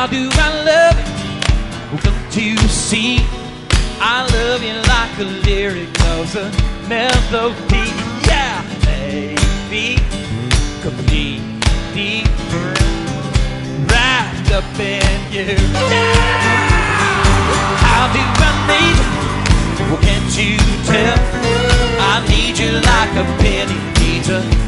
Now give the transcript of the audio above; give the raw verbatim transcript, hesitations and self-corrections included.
How do I love you? Well, don't you see? I love you like a lyric loves a melody. Yeah, baby, completely wrapped up in you. Yeah! How do I need you? Well, can't you tell? I need you like a penny needs a